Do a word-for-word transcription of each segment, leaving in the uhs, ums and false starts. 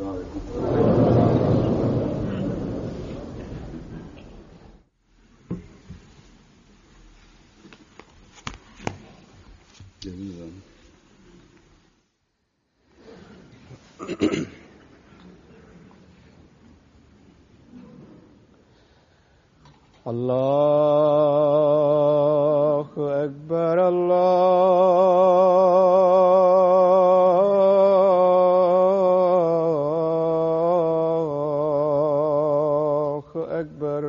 الله أكبر الله أكبر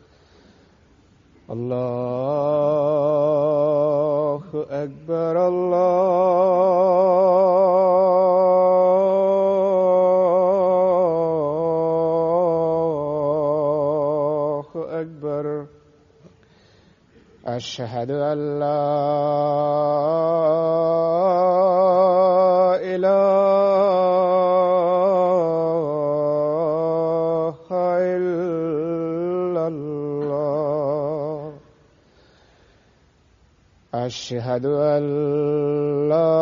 الله أكبر أشهد أن لا إله إلا الله أشهد أن لا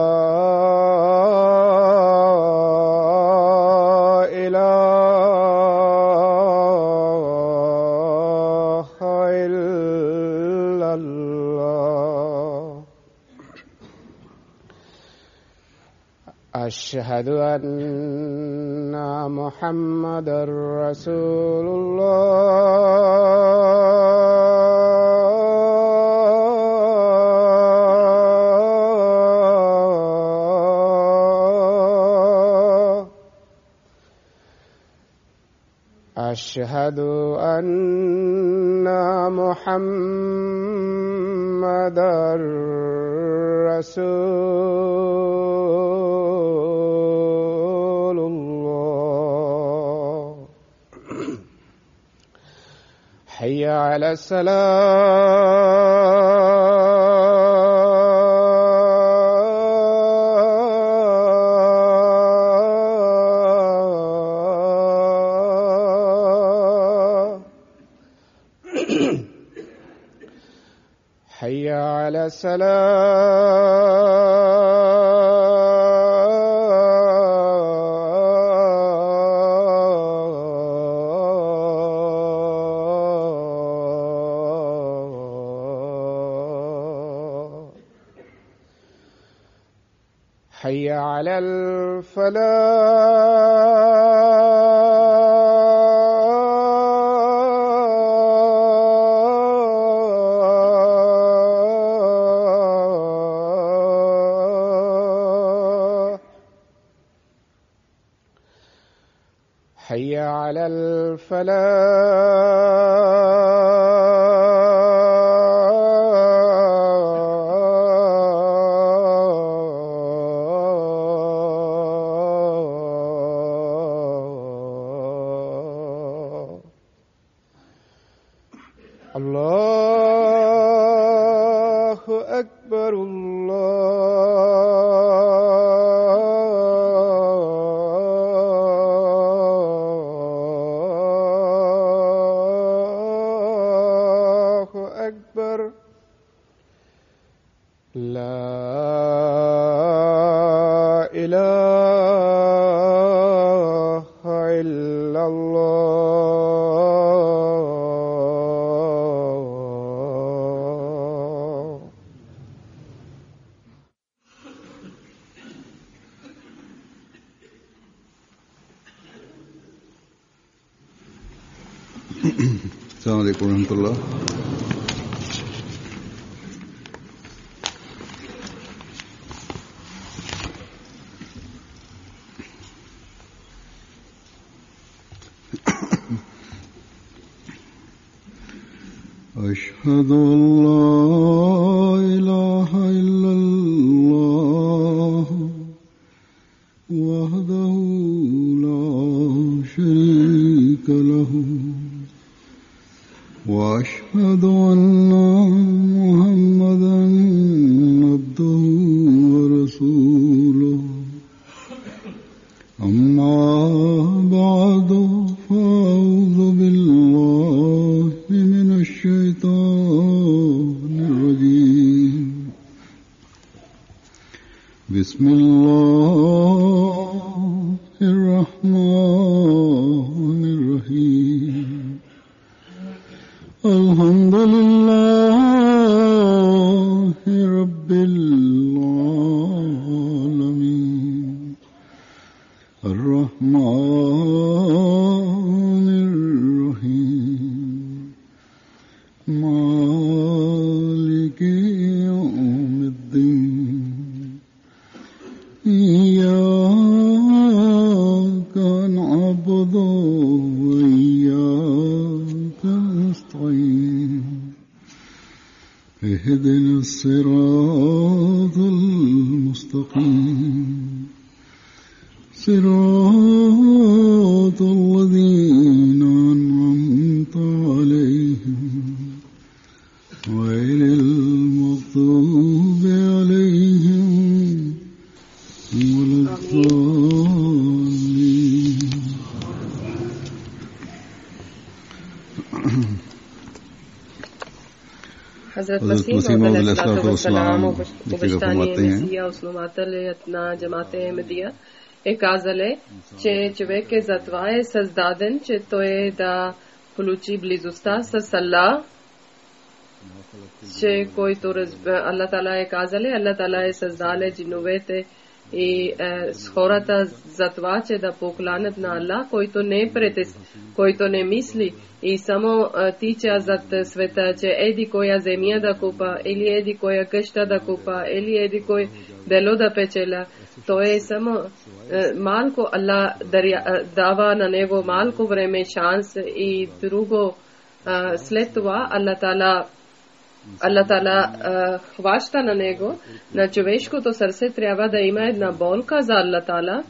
أشهد أن محمدًا رسول الله أشهد أن محمدًا رسول الله حي على الصلاة حي على الصلاة حي على الفلاح حي على الفلاح الله أكبر الله أكبر لا إله إلا الله السلام عليكم ورحمة الله. أشهد أن لا إله إلا الله وحده لا شريك له وأشهد أن محمدًا عبده ورسوله أما بعد فأعوذ بالله من الشيطان الرجيم بسم الله الرحمن اهدنا الصراط المستقيم صراط الذين أنعمت عليهم غير المغضوب عليهم ولا الضالين. हज़रत मसीह अलैहिस्सलाम व बशतानी मसीह उसनुमातलियतना जमाते अहमदिया ekazale че човек е за това е създаден, че той е да получи близостта с Аллах, че който Аллах Тала е казали, Аллах Тала е създале джиновете и е, с хората за това, че да покланят на Аллах, който не е претес, който не мисли и само е, тича зад света, че еди коя земя да купа, или еди коя къща да купа, или еди кой дело да печеля. То е само е, малко Аллах дава на него малко време шанс и друго е, след това Аллах Тала Аллах Тала хваща на него, на човешкото сърце трябва да има една болка за Аллах Тала.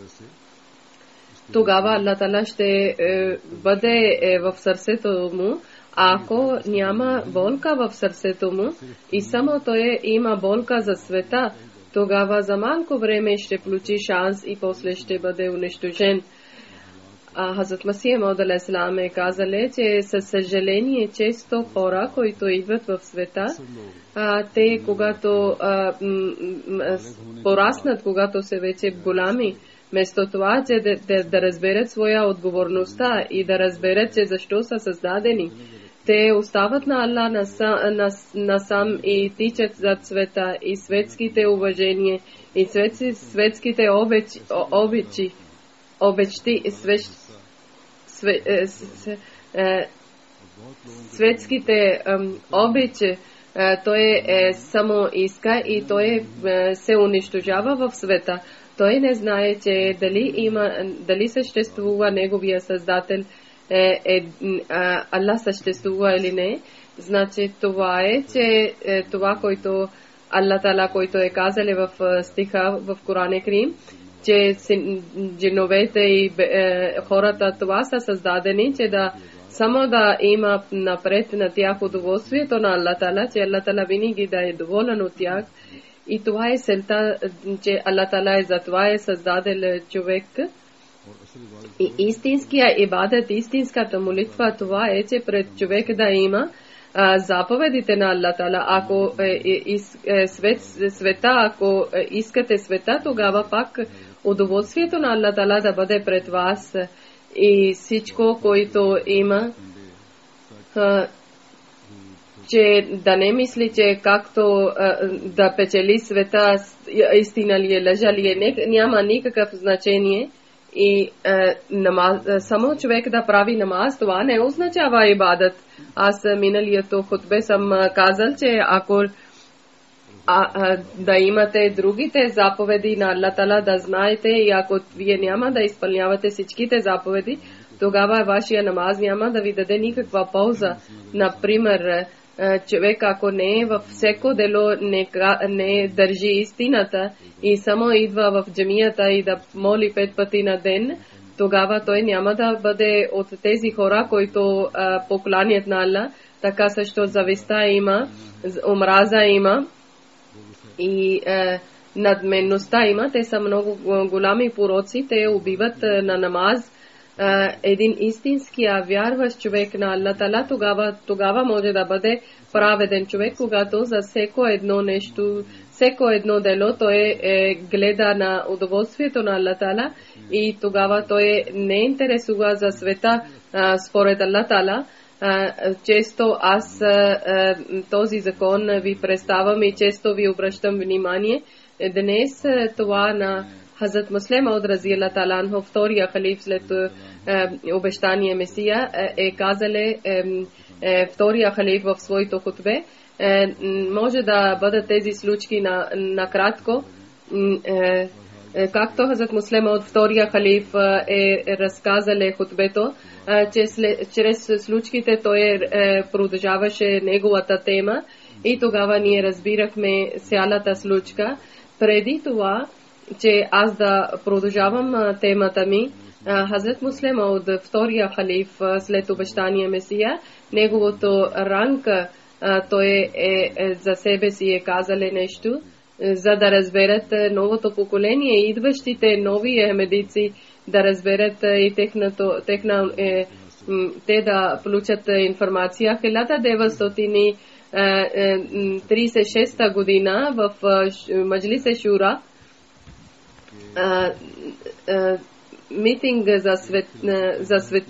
Тогава Аллах Тала ще е, бъде е, в сърцето му. Ако няма болка в сърцето му и само той има болка за света, тогава за малко време ще получи шанс и после ще бъде унищожен. Хазрат Масих Мауд алейхиссалам е казали, че със съжаление често хора, които идват в света, а, те когато а, м- м- пораснат, когато са вече голями, вместо това, че да, да, да разберат своя отговорността и да разберат, че защо са създадени, те остават на Аллах насам, нас, насам и тичат зад света и светските уважения и светски, светските обичи, обичи обечти свещ, све, е, с, е, светските обичи, е, той е само иска и той е, се унищожава в света. Той не знае, че дали има, дали съществува неговия създател, е, е, Аллах съществува или не. Значи това е, че е, това, което Аллах Тала, който е казали в стиха в Коран Карим, че джиновете и е, хората това са създадени, че да само да има напред на тях удоволствието на Аллах Тала, че Аллах Тала винаги да е доволен от тях. И това е целта, че Аллах Тала е за това е създадел човек. И истинския ибадат, истинската молитва, това е, че пред човек да има а, заповедите на Аллах Тала. Ако е, е, е, свет, света, ако е, искате света, тогава пак удоволствието на Аллах Тала да бъде пред вас и всичко, което има, а, че да не мисли, че както а, да печели света, истина ли е, лъжа ли е, няма никакъв значение. И е, намаз, само човек да прави намаз, това не означава ибадат. Аз миналието хутбе съм казал, че ако а, а, да имате другите заповеди на Аллах Тала, да знаете, и ако вие няма да изпълнявате всичките заповеди, тогава вашия намаз няма да ви даде никаква полза. Например, човек ако не е във всеко дело, не, не държи истината и само идва в джамията и да моли пет пъти на ден, тогава той няма да бъде от тези хора, които а, покланят на Аллах. Така също зависта има, омраза има и а, надменността има. Те са много голями пороци, те убиват а, на намаз. Uh, един истинския вярващ човек на Аллах Тала, тогава, тогава може да бъде праведен човек, когато за всеко едно нещо, всеко едно дело той е, гледа на удоволствието на Аллах Тала и тогава той не интересува за света uh, според Аллах Тала. Uh, често аз uh, този закон ви представям и често ви обръщам внимание. Днес това на Хазрат Муслим Мауд разияллаху таала анху, втория халиф след обещания Месия, е казале втория халиф в своето хутбе. Може да бъдат тези случаи на, на кратко. както Хазрат Муслема от втория халиф е разказал хутбето, че чрез случките той продължаваше неговата тема и тогава ние разбирахме цялата случка. Преди това, че аз да продължавам темата ми, Хазрат Муслема от втория халиф след обещания Месия, неговото ранг, той е, е за себе си е казале нещо, за да разберат новото поколение и идващите нови медици да разберат и техното, техна, е, те да получат информация. хиляда деветстотин тридесет и шеста година в Маджлисе Шура митинг за, свет, за, свет,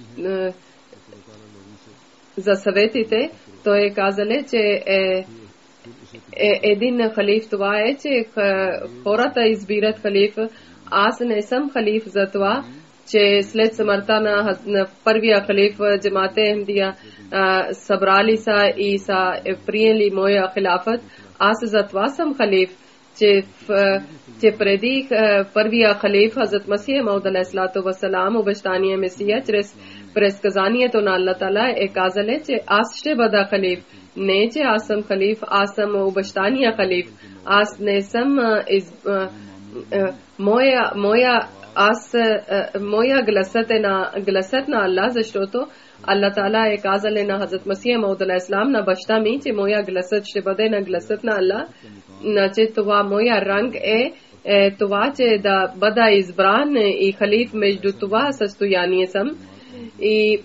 за съветите, той е казале, че е, е един халиф. Това е, че хората избират халиф. Аз не съм халиф за това, че след смъртта на, на първия халиф Джамате Ахмадия събрали са и са е, приели моя хилафът. Аз за това съм халиф, че, в, че преди първия халиф Хазрат Масих Мауд алейхиссалату вассалам, обещания Месия, чрез предсказанието на Аллах Таала е казале, че аз ще бъда халиф. Не, че аз съм халиф, аз съм обещания халиф. Аз не съм а, из, а, а, моя, моя, аз, а, моя гласът е на гласът на Аллах, защото Аллах Таала е казале на Хазрат Масих Мауд алейхиссалам, на баща ми, че моя гласът ще бъде на гласът на Аллах. Значи това моя ранг е, е това, че да бъда избран и халиф, между това състояние съм. И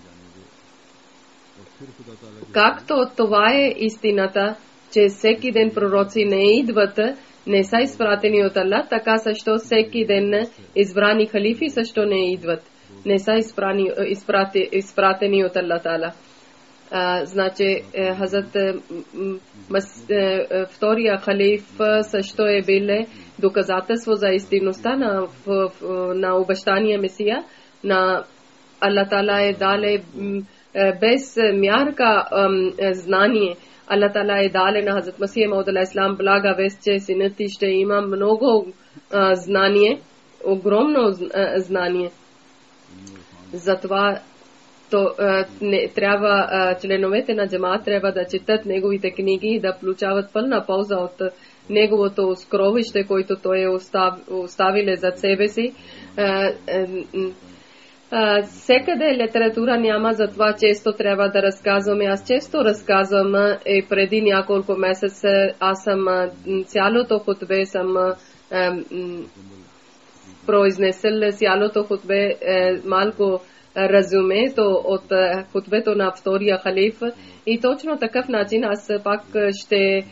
както това е истината, че всеки ден пророци не идват, не са изпратени от Аллах, така също всеки ден избрани халифи също не идват. Не са изпрани, изпрати, изпратени от Аллах Таала. Значи Хазрат втория халиф също е биле доказателство за истинността на, на обещания Месия. На Аллах Таала е дале без мярка знание. Аллах Таала е дале на Хазрат Масих Мауд алейхиссалам блага вест, че синът ти ще има много знание, огромно знание. Затова то не трябва членовете на джамаат трябва да четат неговите книги и да получават пълна полза от неговото скровище, който той е оставил зад себе си. Всекъде литература няма, затова често трябва да разказваме. Аз често разказвам и преди няколко месеца аз съм цялото хутбе съм произнесъл цялото хутбе малко разумето от хутбето на втория халиф и точно такъв начин аз пак ще,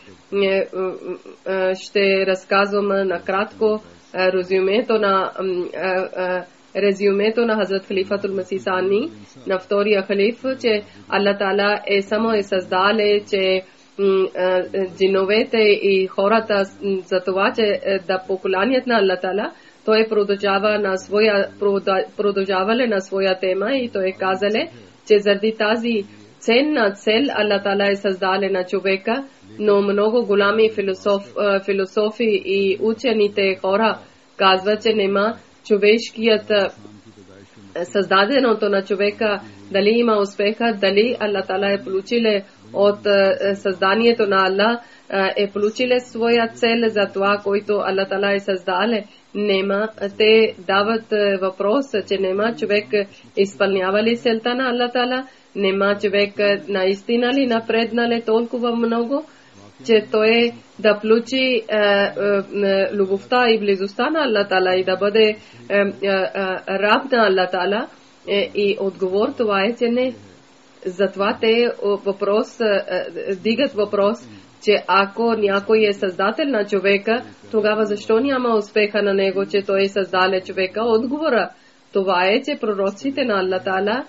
ще разказвам накратко резюмето на резюмето на Хазрат Халифатул Масих Сани на втория халиф, че Аллах Таала е само е създале, че джиновете и хората за това, че да поколеният на Аллах Таала, той продължава на своя продължавале на своя тема и той казале, че заради тази ценна цел Аллах Таала е създале на човека, но много голями философ, философи и учените хора казват, че нема човешкият създаденото на човека, дали има успеха, дали Аллах Таала е получиле от създанието на Аллах, е получиле своя цел за това, който Аллах Таала е създале. Нема, те дават въпрос, че нема човек изпълнява ли целта на Аллах Таала, нема човек наистина ли напреднале толкова много, че той да получи любовта и близостта на Аллах Таала и да бъде раб на Аллах Таала. И отговор това е, че не. Затова те въпрос, дигат въпрос, че ако някой е създател на човека, тогава защо няма успеха на него, че той е създале човека? Отговора това е, че пророците на Аллах Таала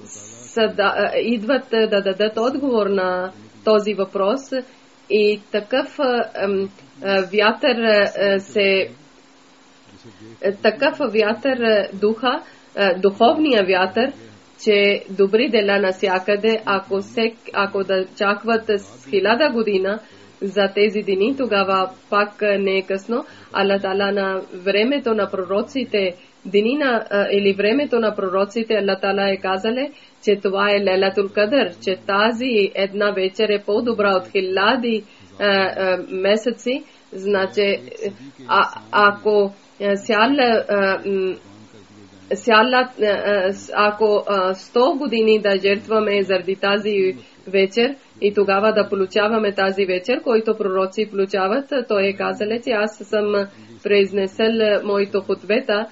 идват да дадат отговор на този въпрос и такъв вятър се такъв вятър духа, духовния вятър, че добри дела навсякъде, ако, сек, ако да чакват с хиляда година, за тези дни, тогава пак не е късно. Аллах Таала на времето на пророците, дни на, или времето на пророците, Аллах Таала е казале, че това е Лелатул Кадър, че тази една вечер е по-добра от хиляди месеци. Значи, а, ако сяла сяла ако сто години да жертваме заради тази вечер и тогава да получаваме тази вечер, който пророци получават, той е казале, че аз съм произнесъл моето хутбета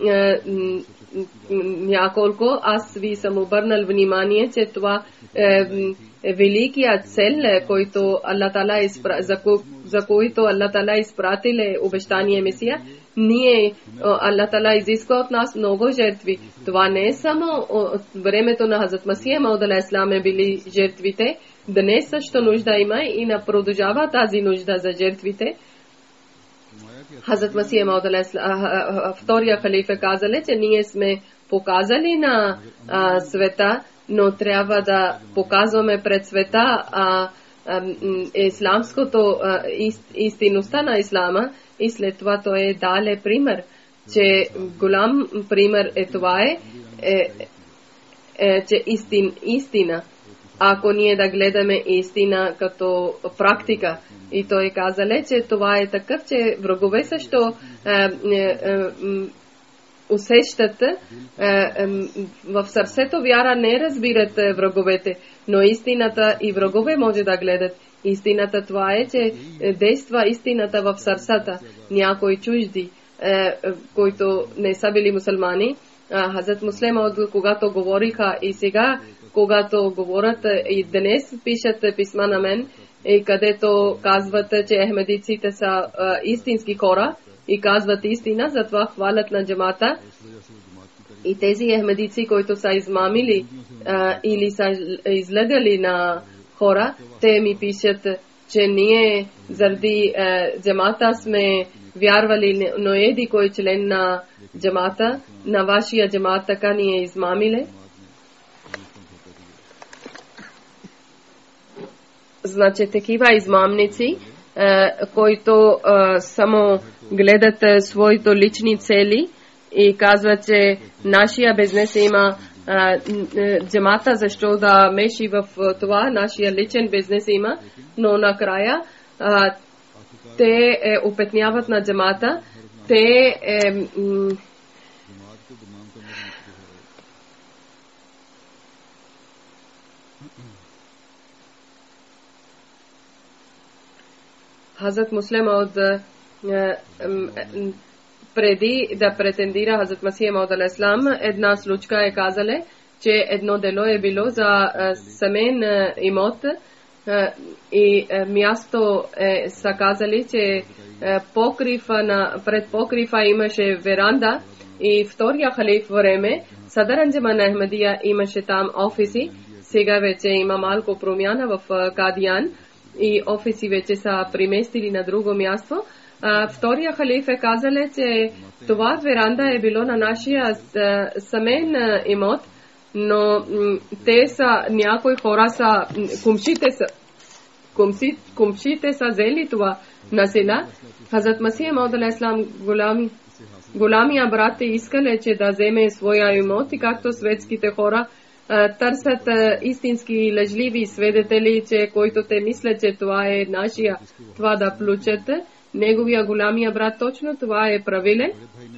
няколко, аз ви съм обърнал внимание, че това е великият цел, който Аллах Таала изпра... за, ко... за който Аллах Таала изпратил обещание Месия. Ние, Аллах Таала изисква от нас много жертви. Това не е само от времето на Хазрат Масия Мауд алейхиссалам е били жертвите. Днес също нужда има и на продължава тази нужда за жертвите. Хазрат Масия Мауд алейхиссалам, втория халифа, казале, че ние сме показали на а, света, но трябва да показваме пред света а, а, исламското а, ист, истинността на ислама и след това той е дале пример, че голям пример е това е, е, е че истин, истина. Ако ние да гледаме истина като практика, и той казале, че това е такъв, че врагове също е, е, е, усещат е, е, в сърцето вяра не разбират враговете, но истината и врагове може да гледат. Истината това е, че действа истината в сърцата. Някои чужди, е, които не са били мусулмани, Хазрат Муслема, когато говориха и сега, когато говорят и днес пишат писма на мен, и където казват, че ахмедиците са а, истински хора и казват истина, затова хвалят на джамата. И тези ахмедици, които са измамили а, или са излъгали на хора, те ми пишат, че ние заради а, джамата сме вярвали, но еди кой член на джамата, на вашия джамат така ни е измамили. Значи такива измамници, които само гледат своите лични цели и казват, че нашия бизнес има джамата, защо да меши в това, нашия личен бизнес има, но накрая те опетняват на джамата, те Хазрат Муслим от преди да претендира Хазрат Масия Мауд алейхиссалам, една случка е казале, че едно дело е било за семейен имот и място е са казали, че покрива на, пред покрива имаше веранда и втория халиф време Садар Анджуман Ахмадия имаше там офиси. Сега вече има малко промяна в Кадиян и офиси вече са преместили на друго място. А, втория халиф е казале, че това веранда е било на нашия семейен имот, но м- те са, някои хора са, кумшите са, кумши, кумшите са взели това насила. Хазрат Масия Мауд алейхиссалам голям, голямия брат е искале, че да вземе своя имот и както светските хора търсят истински лъжливи свидетели, че който те мислят, че това е нашия, това да получат. Неговия голямия брат точно това е правилен.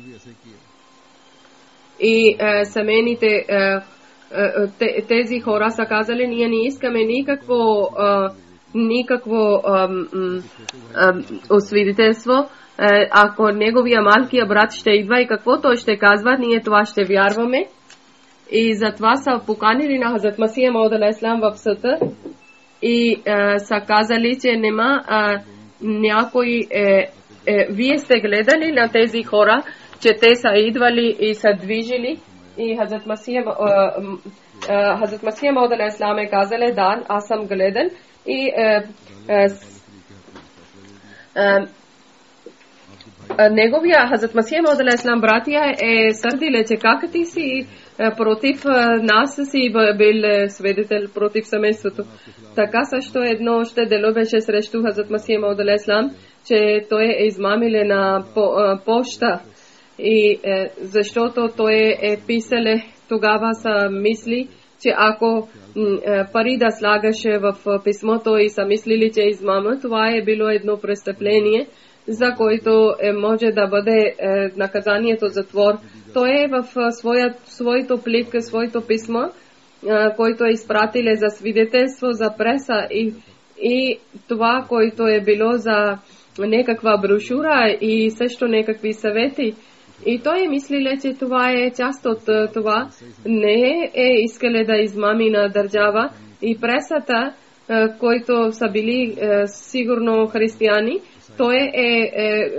И а, семейните а, а, тези хора са казали, ние не искаме никакво а, никакво а, а, освидетелство. Ако неговия малкия брат ще идва и какво той ще казва, ние това ще вярваме. И затова са поканили на Хазрат Масия Мауд алейхиссалам в съда и а, са казали, че нема а, някой е, е, вие сте гледали на тези хора, че те са идвали и са движили и Хазрат Масия Хазрат Масия Мауд алейхиссалам е казали, да, аз съм гледан и а, а, а, неговия Хазрат Масия Мауд алейхиссалам братия е сърдиле, че как ти си против нас си бил свидетел против семейството. Така също едно още дело беше срещу Хазрат Масия Мауд алейхиссалам, че той е измамиле на поща. И е, защото той е писале, тогава са мисли, че ако е, пари да слагаше в писмото и са мислили, че е измама, това е било едно престъпление, за който е, може да бъде е, наказанието затвор. Той е в своя, своето плик, своето писмо, е, който е изпратиле за свидетелство, за преса и, и това, което е било за някаква брошура и също някакви съвети. И той е мислиле, че това е част от това. Не е искале да измами на държава. И пресата, които са били сигурно християни, той е, е, е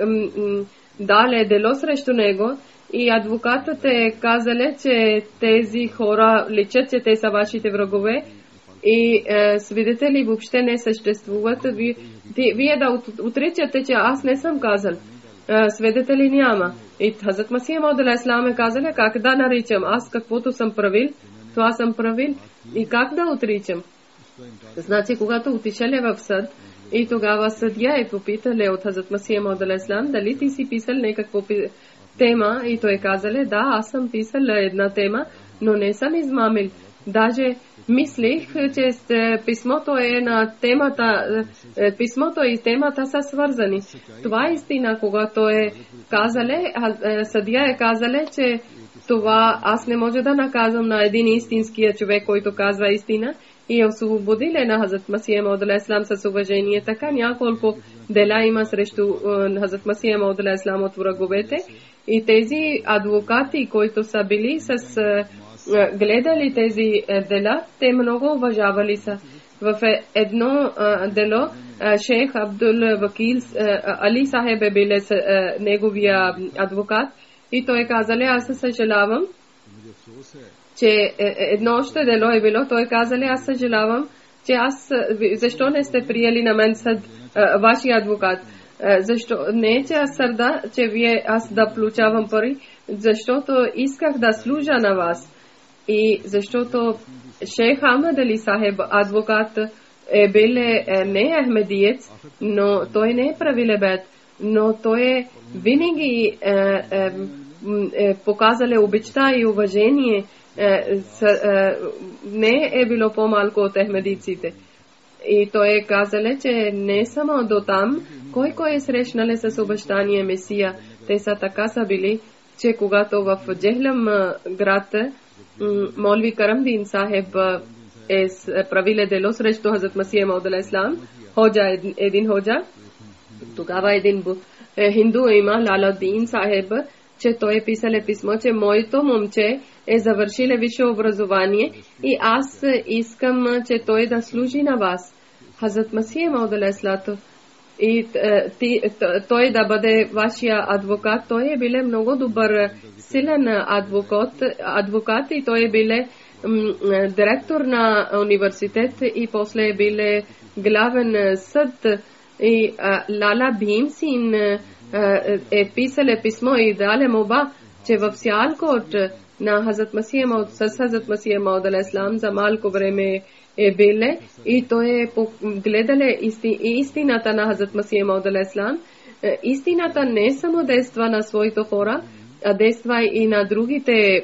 дале дело срещу него. И адвокатът е казале, че тези хора личат, че те са вашите врагове. И е, свидетели въобще не съществуват. Ви, вие да отричате, че аз не съм казал. Свидетели няма. И Хазрат Масия Мауд алейхиссалам е казали как да наричам. Аз каквото съм правил, това съм правил. И как да отричам? Значи, когато отишеле в съд, и тогава съдия е попитале от Хазрат Масия Мауд алейхиссалам, дали ти си писал някакво тема, и той казале, да, аз съм писал една тема, но не съм измамил. Даже мислих, че писмото е на темата, писмото и темата са свързани. Това е истина, когато е казале, съдия е казале, че това аз не може да наказвам на един истинския човек, който казва истина, и е освободиле на Хазрат Масия Мауд алейхиссалам с уважение. Така няколко дела има срещу Хазрат Масия Мауд алейхиссалам от враговете, и тези адвокати, които са били с гледали тези дела, те много уважавали са. В едно дело шейх Абдул Вакил Али Сахеб е биле неговия адвокат, и той казале, аз се съжалявам, че едно още дело е било, той казале, аз съжалявам, че аз, защо не сте приели на мен съд вашия адвокат? Защо? Не е, че аз сърда, че вие аз да получавам пари, защото исках да служа на вас. И защото шейх Ахмед Али Сахеб, адвокат, е бил не ахмедиец, но той не е правил бед, но той е винаги е, е, е, показале обичта и уважение, е, с, е, не е било по-малко от ахмедиците. И той е казале, че не само до там, кой кой е срещнале с обещания Месия, те са така са били, че когато в Джехлем град Молви Карамдин Сахеб е правиле дело срещу Хазрат Масия Мауд алейхиссалам, ходжа един ходжа, тогава един хинду има Лаладдин Сахеб, че той е писале писмо, че моето момче е завършиле висше образование и аз искам, че той да служи на вас. Хазрат Масия Мауд алейхиссалам и той да бъде вашия адвокат. Той е биле много добър, силен адвокат, адвокат и той е биле директор на университет и после е биле главен съд. И Лала Бхим Син е писале писмо и дале моба, че в Сиалкот на Хазрат Масия Мауд, с Хазрат Масия Мауд алейхиссалам за малко време е биле и той е гледале исти, истината на Хазрат Масия Мауд алейхиссалам. Истината не само действа на своите хора, а действа и на другите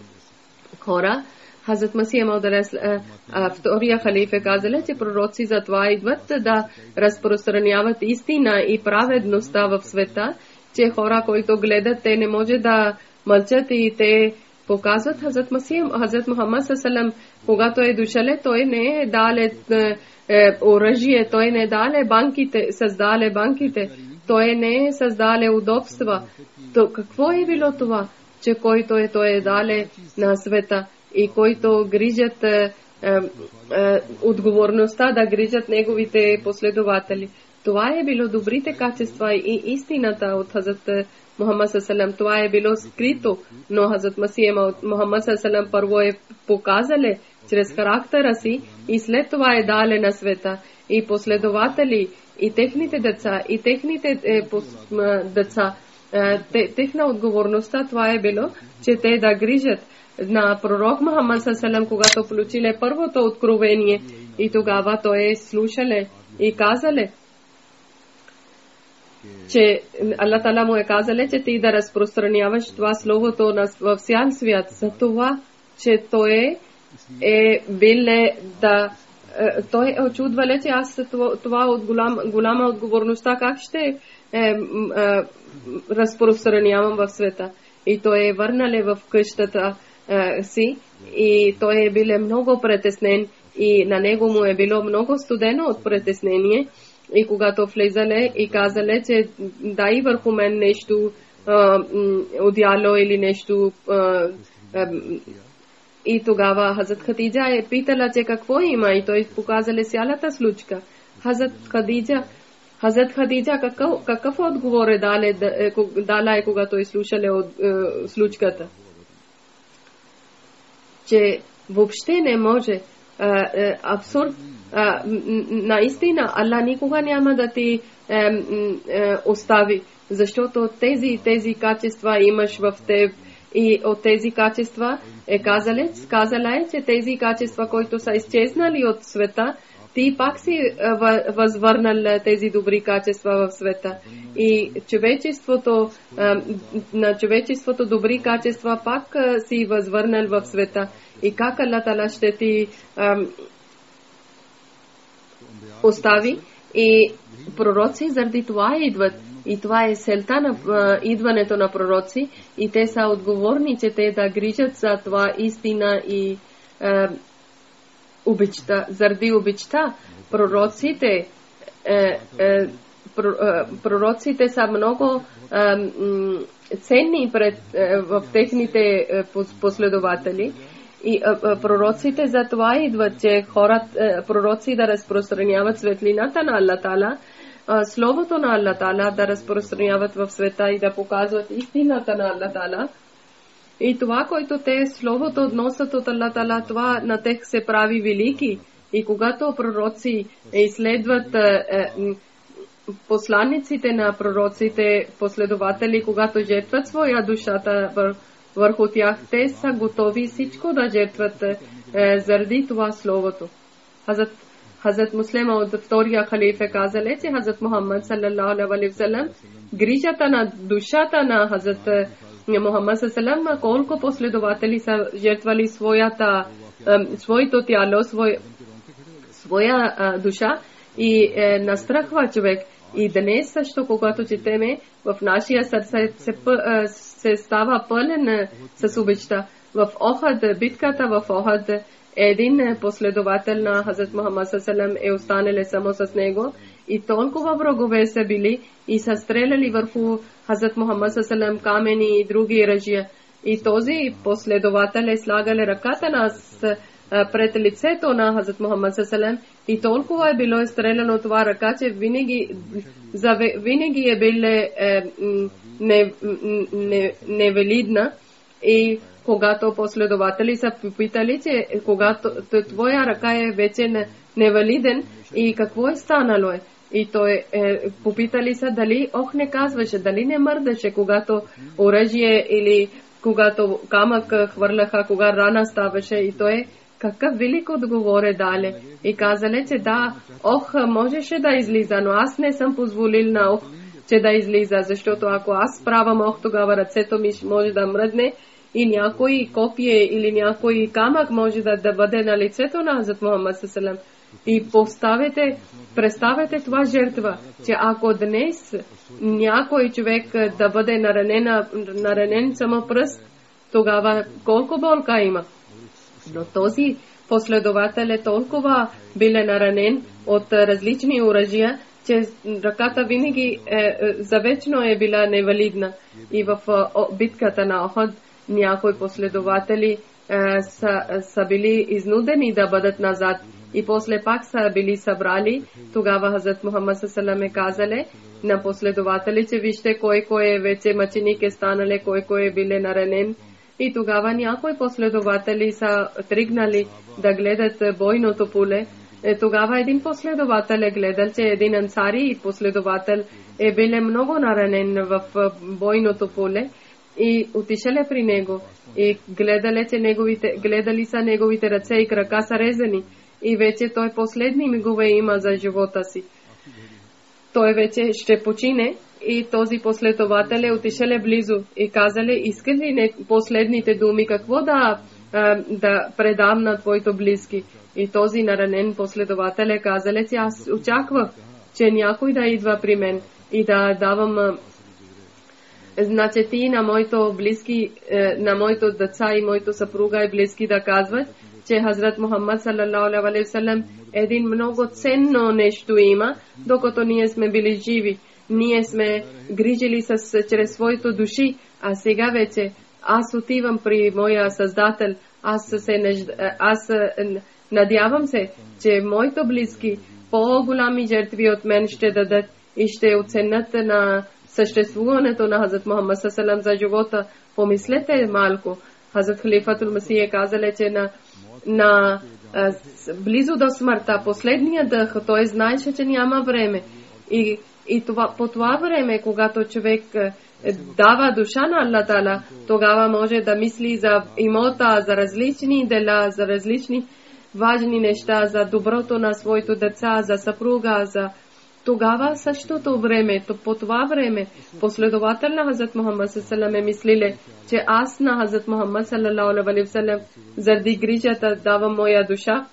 хора. Хазрат Масия Мауд алейхиссалам, втория халиф е казале, че пророци затова идват да разпространяват истина и праведността в света, че хора, които гледат, те не може да мълчат и те показват Хазрат Масия, Хазрат Мухаммад салам, когато е дошъл, той не е дале е, оръжие, той не е дале банките, създале банките, той не е създале удобства. То какво е било това, че който е той е дале на света и който грижат е, е, е, отговорността да грижат неговите последователи. Това е било добрите качества и истината от Хазрат Мухаммад салам. Това е било скрито, но Хазрат Масия Мухаммад салам първо е показале чрез характера си и след това е дале на света. И последователи, и техните деца, и техните е, пос, деца, техна отговорността това е било, че те да грижат на пророк Мухаммад саллаллаху когато получиле първото откровение и тогава той е слушале и казале, че Аллах Таала му е казале, че ти да разпространяваш това словото в цял свят, за това, че той е биле да той е очудвале, че аз това от голям, голяма отговорността как ще е, е, разпространявам в света. И той е върнале в къщата е, си и той е биле много притеснен и на него му е било много студено от притеснение. И когато влезале и казале, че дай върху мен нещо одяло или нещо. А, а, и тогава Хазрат Хадиджа е питала, че какво има и той показале цялата случка. Хазрат Хадиджа, Хазрат Хадиджа какъв, какъв отговор е дала, дала е, когато е слушале от е, случката? Че въобще не може. Е, е, абсурд. Е, наистина, Аллах никога няма да ти е, е, остави, защото тези, тези качества имаш в теб. И от тези качества е казала, казала е, че тези качества, които са изчезнали от света, ти пак си възвърнал тези добри качества в света. И човечеството, на човечеството добри качества пак си възвърнал в света. И как Аллах Таала ще ти остави? И пророци заради това идват. И това е целта на а, идването на пророци. И те са отговорни, че те да грижат за това истина и а, обичта. Заради обичта пророците е, е, про, е, пророците са много е, м, ценни пред, е, в техните е, последователи. И а, пророците за това идват, че хората, е, пророци да разпространяват светлината на Аллах Таала, словото на Аллах Таала да разпространяват в света и да показват истината на Аллах Таала. И това, което те словото относят от Аллах Таала, това на тех се прави велики. И когато пророци изследват е, е, посланиците на пророците, последователи, когато жертват своя душата вър, върху тях, те са готови всичко да жертват е, заради това словото. Хазрат Хазрат Муслима от втория халифа казале, че Хазрат Мухаммад саллаллаху алейхи ва саллям грижата на душата на Хазрат Мухаммад саллаллаху алейхи колко последователи са жертвали своята, своето тяло, свой, своя душа и е, настрахва човек. И днес също, когато четеме, в нашия сърце се, се става пълен с обичта. В Охад, битката в Охад, един последовател на Хазрат Мухаммад саллаллаху алейхи е останали само с него и толкова врагове са били и са стреляли върху Хазрат Мухаммад саллаллаху алейхи камени и други оръжия. И този последовател е слагали ръката на пред лицето на Хазрат Мухаммад саллаллаху алейхи и толкова е било стреляно това ръка, че винаги, винаги е биле е, не, не, невалидна. И когато последователи са попитали, че когато твоя ръка е вече невалиден и какво е станало е. И той е, попитали са дали ох не казваше, дали не мърдаше, когато оръжие или когато камък хвърляха, кога рана ставаше. И той какъв велик отговор е дале. И казале, че да, ох можеше да излиза, но аз не съм позволил на ох, че да излиза, защото ако аз правам ох, тогава ръцето ми може да мръдне и някой копие или някой камък може да, да бъде на лицето на Хазрат Мухаммад саллаллаху алейхи. И поставете, представете това жертва, че ако днес някой човек да бъде наранен, наранен само пръст, тогава колко болка има. Но този последовател е толкова биле наранен от различни оръжия, че ръката винаги е, завечно е била невалидна. И в битката на Охад някои последователи е, са, са били изнудени да бъдат назад и после пак са били събрали. Тогава Хазрат Мухаммад саллаллаху алейхи казале на последователи, че вижте кой кой е вече мъченик е станале, кой кой е биле наранен. И тогава някои последователи са тръгнали да гледат бойното поле тогава един последовател е гледал, че един ансари последовател е бил много наранен в бойното поле и отишеле при него и гледали, че неговите, гледали са неговите ръце и крака са резани и вече той последни мигове има за живота си. Той вече ще почине и този последовател е отишеле близо и казали, искат ли последните думи, какво да, да предам на твоите близки. И този наранен последовател е казали, че аз очаквах, че някой да идва при мен и да давам, значи ти на моите близки, на моите деца и моите съпруга и близки да казват, че Хазрат Мухаммад саллалаху алейхи ва саллям един много ценно нещо има, докато ние сме били живи. Ние сме грижили с, чрез своите души, а сега вече аз отивам при моя Създател. Аз се аз надявам се, че моите близки по-голями жертви от мен ще дадат и ще оценят на съществуването на Хазрат Мухаммад саллалаху за живота. Помислете малко. Хазрат Халифатул Масих е казал, че на, на а, близо до смъртта, последния дъх, той знаеше, че няма време. И, и това, по това време, когато човек дава душа на Аллах Таала, тогава може да мисли за имота, за различни дела, за различни важни неща, за доброто на своите деца, за съпруга, за тогава същото време, по това време, последовател на Хазрат Мухаммад саллалаху е мислили, че аз на Хазрат Мухаммад саллалаху алейхи ва саллям заради грижата давам моя душа.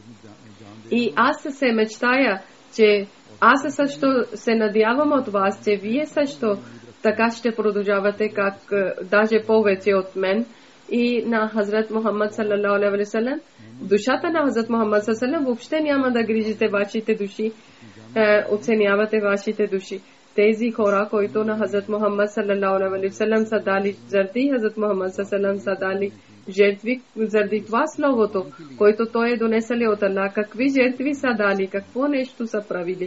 И аз се мечтая, че аз също се надявам от вас, че вие също така ще продължавате, как даже повече от мен и на Хазрат Мухаммад саллалаху алейхи ва саллям. Душата на Хазрат Мухаммад саллалаху алейхи ва саллям въобще няма да грижите вашите души, оценявате вашите души. Тези хора, които на Хазрат Мухаммад саллалаху алейхи ва саллям са дали, заради Хазрат Мухаммад саллалаху алейхи ва саллям са дали жертви, заради това словото, което той е донесали от Аллах, какви жертви са дали, какво нещо са правили.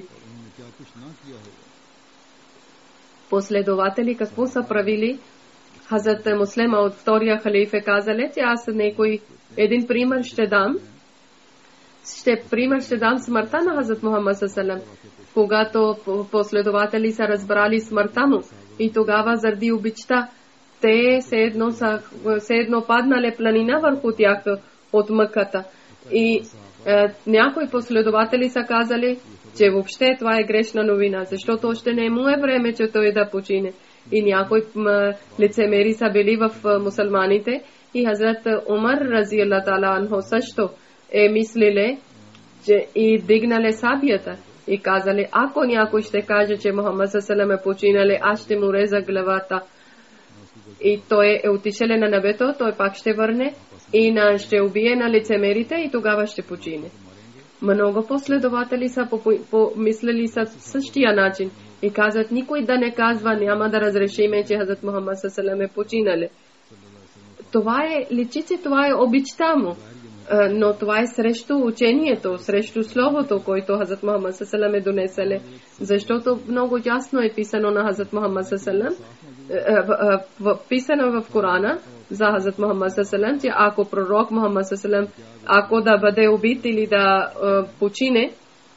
Последователи какво са правили? Хазрат Муслима от втория халиф е казали, че аз некой един пример ще дам. Ще пример ще дам смъртта на Хазрат Мухаммад саллалаху алейхи ва саллям, когато последователи са разбрали смъртта му и тогава заради обичта те все едно, са, все едно паднали планина върху тях от Мъката. И е, някои последователи са казали, че въобще това е грешна новина, защото още не му е време, че той да почине. И някои лицемери са били в мусулманите и Хазрат Умар разиаллаху таала анху също е мислили, че и дигнале сабията и казали, ако някой ще каже, че Мухаммад саллалаху алейхи ва саллям е починали, аз ще му реза главата. И той е отишеле на небето, той пак ще върне и на, ще убие на лицемерите и тогава ще почине. Много последователи са помислили са същия начин и казват, никой да не казва, няма да разрешиме, че Хазрат Мухаммад саллалаху алейхи ва саллям е починали. Това е, личи, че това е обичта му, но това е срещу учението, срещу словото, което Хазрат Мухаммад саллалаху алейхи ва саллям е донесели, защото много ясно е писано на Хазрат Мухаммад саллалаху алейхи ва саллям, писано в Корана за Хазрат Мухаммад саллалаху алейхи ва саллям, че ако пророк Мухаммад саллалаху алейхи ва саллям, ако да бъде убит или да почине,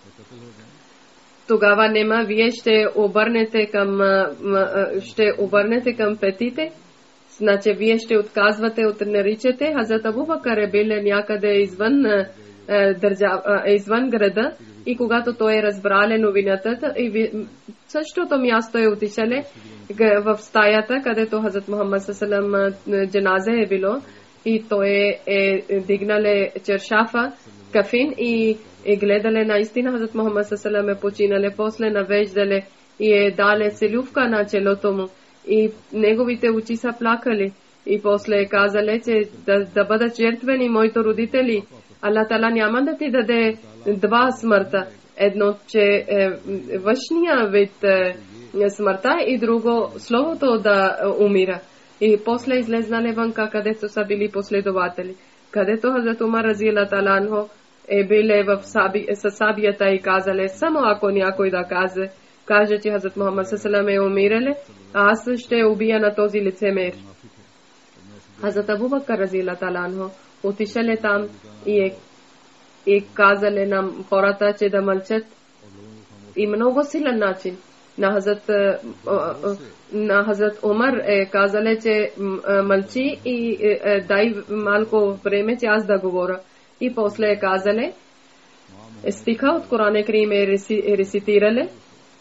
тогава нема, вие ще обърнете към, ще обърнете към петите, значи вие ще отказвате, от наричате. Хазрат Абу Бакър е бил някъде извън, държава, извън града и когато той е разбрал новината, и същото място е отишеле в стаята, където Хазрат Мухаммад саллалаху алейхи ва саллям джаназе е било и той е, е дигнале чершафа, кафин и е гледале наистина Хазрат Мухаммад саллалаху алейхи ва саллям е починале, после навеждале и е дале целувка на челото му и неговите очи са плакали и после е казале, че да, да бъдат жертвени моите родители. Аллах Таала няма да ти даде два смъртта. Едно, че е, външния вид е, смъртта и друго словото да е, умира. И после излезнали вънка, където са били последователи. Където Хазрат Умар разиаллаху таала анху е биле в саби, със сабията и казале, само ако някой да каже, каже, че Хазрат Мухаммад саллалаху алейхи ва саллям е умирали, аз ще убия на този лицемер. Хазрат Абу Бакър разиаллаху таала анху отишеле там и е и казали нам хората, че да мълчат. И много силен начин. На Хазрат, на Хазрат Умар е казали, че мълчи и дай малко време, че аз да говоря. И после е казали, стиха от Коран Карим е рецитирали,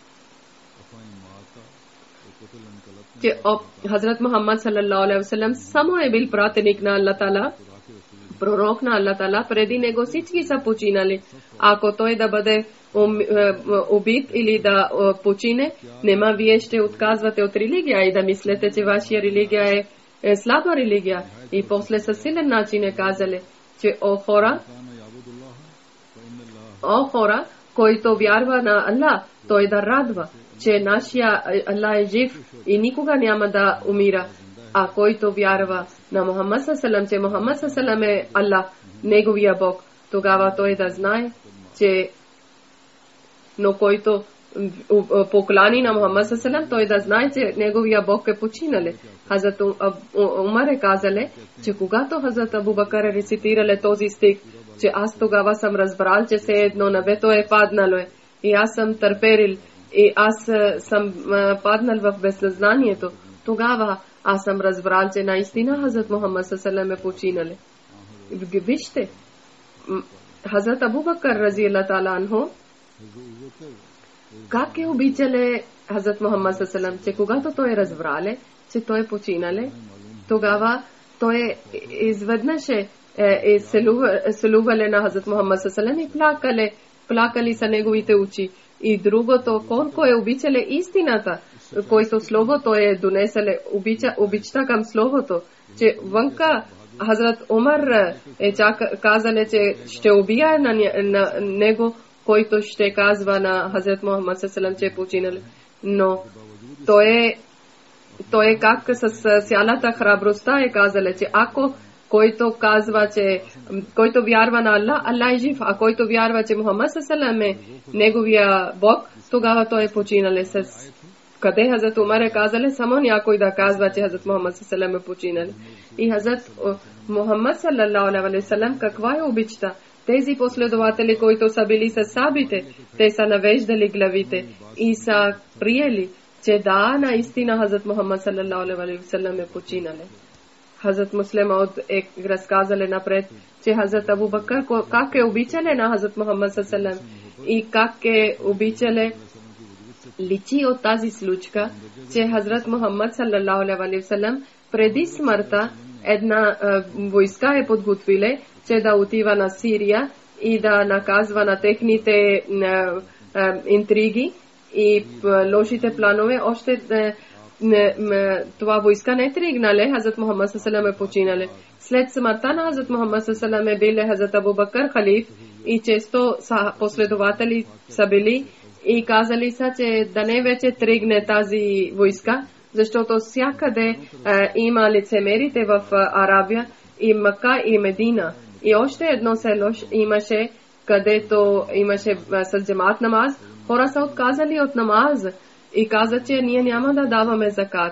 че Хазрат Мухаммад саллалаху алейхи васалам само е бил пратеник на Аллах Таала, пророк на Аллах Таала, преди него всички са починали. Ако той да бъде убит или да почине, нема вие ще отказвате от религия и да мислите, че вашия религия е, е слаба религия. И после със силен начин е казали, че о хора, о хора, който вярва на Аллах, той да радва, че нашия Аллах е жив и никога няма да умира. А който вярва на Мухаммад саллалаху, че Мухаммад саллалаху е Аллах, неговия Бог, тогава той да знае, че но който поклани на Мухаммад саллалаху, той да знае, че неговия Бог е починали. Хазрат Умар е казали, че когато Хазрат Абу Бакър е рецитирали този стих, че аз тогава съм разбрал, че все едно небето е паднало и аз съм търперил и аз съм паднал в безсъзнанието, тогава аз съм разбрал, че наистина Хазрат Мухаммад саллалаху е починали. Вижте, Хазрат Абу Бакър разияллаху таала анху как е обичале Хазрат Мухаммад саллалаху, че когато той разбрале, че той е починале, тогава той изведнъж е селувале на Хазрат Мухаммад саллалаху и плакале, плакали са неговите очи. И другото, колко е обичале истината, който слово той е донеселе, обича, обичта към словото, че вънка Хазрат Умар е казале, че ще убия на, на него, който ще казва на Хазрат Мухаммад саллалаху, че е починал. Но той е, той е как с цялата храбростта е казале, че ако който казва, че който вярва на Аллах, Аллах е жив, а който вярва, че Мухаммад саллалаху е неговия Бог, тогава той е починал. С къде Хазрат Умар е казали, само някой да казва, че Хазрат Мухаммад саллалаху е починал. И Хазрат Мухаммад саллалаху алейхи ва саллям, каква е обичта? Тези последователи, които са били с сабите, те са навеждали главите и са приели, че да, наистина Хазрат Мухаммад саллалаху алейхи ва саллям е починали. Хазрат Муслим от е разказали напред, че Хазрат Абу Бакър как е обичале на Хазрат Мухаммад саллалаху и как е обичале, личи от тази случка, че Хазрат Мухаммад саллалаху алейхи ва саллям преди смъртта една а, войска е подготвиле, че да отива на Сирия и да наказва на техните а, а, интриги и а, лошите планове. Още а, не, м, това войска не тръгнале, Хазрат Мухаммад саллалаху е починале. След смъртта на Хазрат Мухаммад саллалаху е бил Хазрат Абу Бакър халиф и често са последователи са били и казали са, че да не вече тръгне тази войска, защото всякъде а, има лицемерите в а, Арабия и Мака и Медина. И още едно село имаше, където имаше а, с джамат намаз. Хора са отказали от намаз и каза, че ние няма да даваме закат.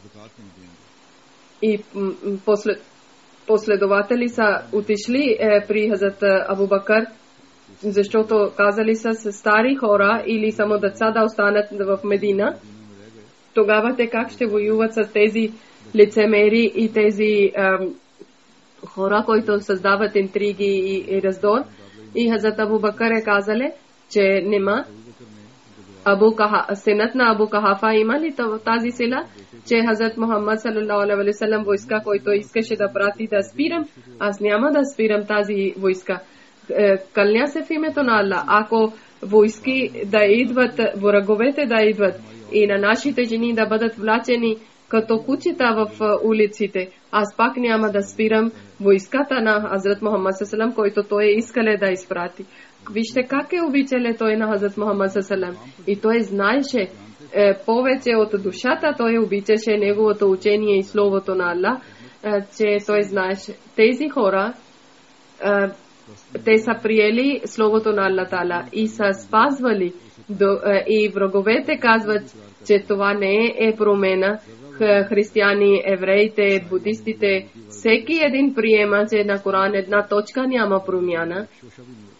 И м- послед, последователи са отишли е, при Хазрат Абу Бакър, защото казали са стари хора или само деца да останат в Медина. Тогава те как ще воюват с тези лицемери и тези ем, хора, които създават интриги и, и раздор. И Хазрат Абу Бакър е казали, че нема. Абу Каха, синът на Абу Кахафа има ли тази сила, че Хазрат Мухаммад саллалаху алейхи ва саллям войска, който искаше да прати да спирам, аз няма да спирам тази войска. Кълня се в името на Аллах. Ако войски да идват, враговете да идват и на нашите жени да бъдат влачени като кучета в улиците, аз пак няма да спирам войската на Хазрат Мухаммад саллалаху, който той искале да изпрати. Вижте как е обичале той на Хазрат Мухаммад саллалаху. И той знаеше е, повече от душата, той обичаше неговото учение и словото на Аллах, е, че той знаеше. Тези хора, е, те са приели словото на Аллах Таала и са спазвали. До, е, и враговете казват, че това не е промена. Християни, евреите, будистите, всеки един приема, че на Коран една точка няма промяна.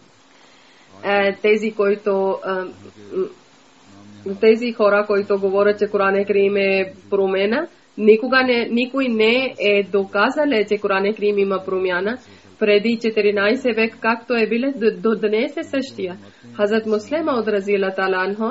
тези, които тези хора, които говорят, че Коран Керим е промена, никога не, никой не е доказал, че Коран Керим има промяна. Преди четиринайсети век, както е било, до, до днес е същия. Хазрат Муслима от Разила Таланхо,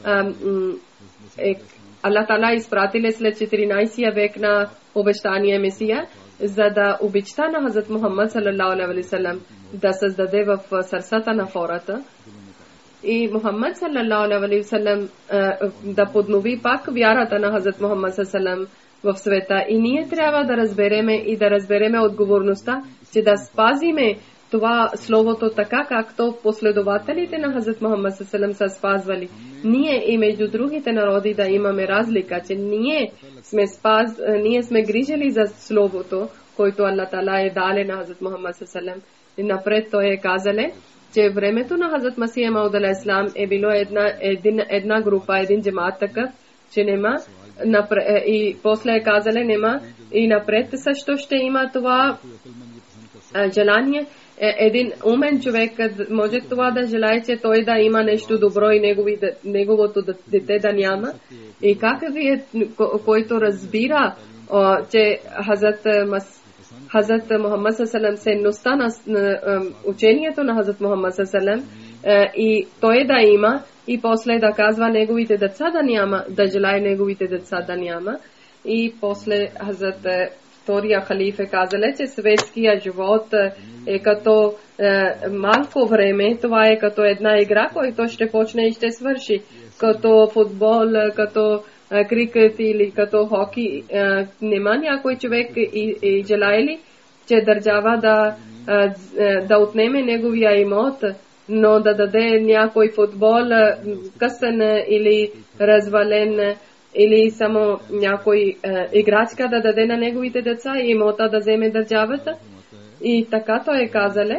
Аллах Тала изпратили след четиринайсети век на обещания Месия, за да обичта на Хазрат Мухаммад салалаху алейхи ва саллям да създаде в сърцата на хората. И Мухаммад салалаху алейхи ва саллям да поднови пак вярата на Хазрат Мухаммад салалаху алейхи ва саллям в света. И ние трябва да разбереме и да разбереме отговорността, че да спазиме това словото така, както последователите на Хазрат Мухаммад салалаху алейхи ва саллям са спазвали. Ние и между другите народи да имаме разлика, че ние сме спаз, ние сме грижили за словото, което Аллах Тала е дали на Хазрат Мухаммад салалаху алейхи ва саллям. И напред той е казале, че времето на Хазрат Масия Мауд алейхи салам е било една, един, една група, един джемаат такъв, че нема напред, и после е казале нема и напред също ще има това желание. Един умен човек може това да желае, че той да има нещо добро и негови, неговото дете да няма. И как вие, който разбира, че Хазрат Хазрат Мухаммад салалаху алейхи ва саллям ценността на учението на Хазрат Мухаммад салалаху алейхи ва саллям и той да има и после да казва неговите деца да няма, да желае неговите деца да няма. И после Хазрат втория халиф казале, че светския живот е като е, малко време, това е като една игра, която ще почне и ще свърши. Като футбол, като е, крикет или като хоки. Е, нема някой човек и, и желае ли, че държава да, е, да отнеме неговия имот, но да даде някой футбол късен или развален, или само някой е, играчка да даде на неговите деца и имота да вземе държавата. И така той е казале,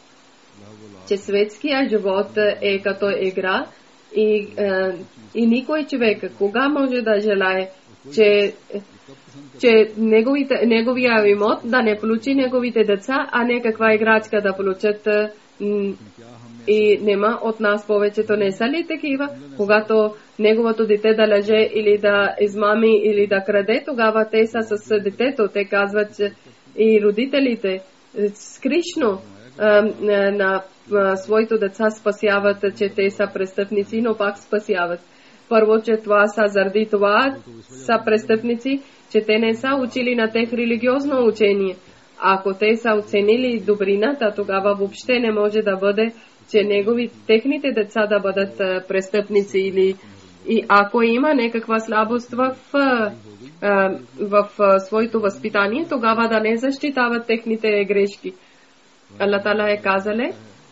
че светския живот е като игра и, е, и никой човек, кога може да желае, че, че неговите, неговия имот да не получи неговите деца, а не каква играчка да получат. И нема от нас повечето не са ли такива, когато неговото дете да лъже или да измами или да краде, тогава те са с детето. Те казват, че и родителите скришно на своите деца спасяват, че те са престъпници, но пак спасяват. Първо, че това са заради това са престъпници, че те не са учили на тех религиозно учение. Ако те са оценили добрината, тогава въобще не може да бъде, че негови, техните деца да бъдат а, престъпници или и ако има някаква слабост в, а, в а, своето възпитание, тогава да не защитават техните грешки. Аллах Тала е казале,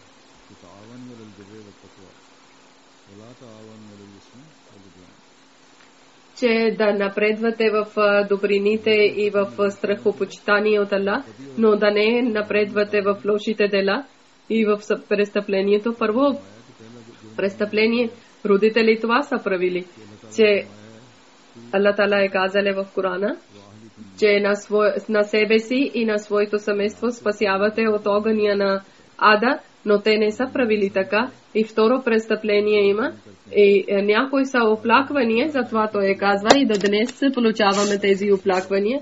че да напредвате в добрините и в страхопочитание от Аллах, но да не напредвате в лошите дела и в престъплението. Първо, престъпление, родители това са правили, че Аллах Тала е казале в Корана, че на, свой, на себе си и на своето семейство спасявате от огъня на ада, но те не са правили така. И второ престъпление има, и някои са оплаквания, затова той казва и до днес получаваме тези оплаквания,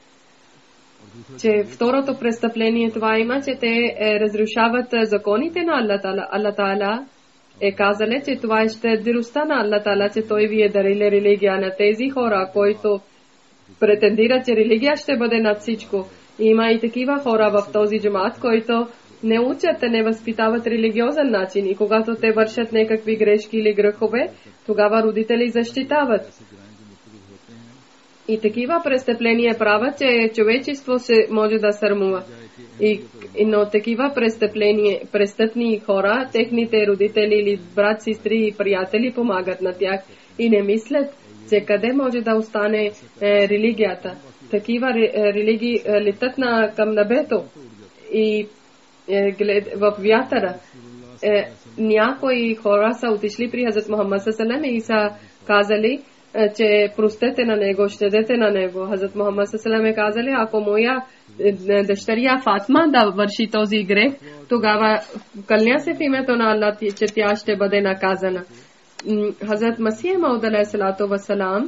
че второто престъпление това има, че те е, разрушават законите на Аллах Тала. Аллах Тала е казале, че това е щедростта на Аллах Тала, че той ви е дарили религия на тези хора, които претендират, че религия ще бъде над всичко. Има и такива хора в този джамаат, които не учат, не възпитават религиозен начин и когато те вършат някакви грешки или грехове, тогава родители защитават. И такива престъпления правят, че човечество се може да сърмува. И, но такива престъпления, престъпни хора, техните родители или брат, сестри и приятели помагат на тях и не мислят, че къде може да остане е, религията. Такива е, религии е, летат на, към небето и е, глед, в вятъра. Е, някои хора са отишли при Хазрат Мухаммад салалаху алейхи ва саллям и са казали, че простете на него, щедете на него. Хазрат Мухаммад салалаху алейхи ва саллям е казали, ако моя дъщеря Фатма да върши този грех, тогава кълня се в името на Аллах, че тя ще бъде наказана. Хазрат Масия Мауд алейхиссалату вассалам,